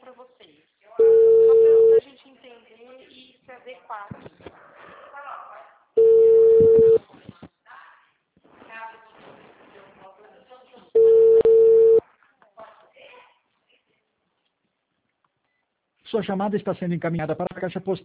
para vocês. Só para a gente entender e se adequar aqui. Sua chamada está sendo encaminhada para a caixa postal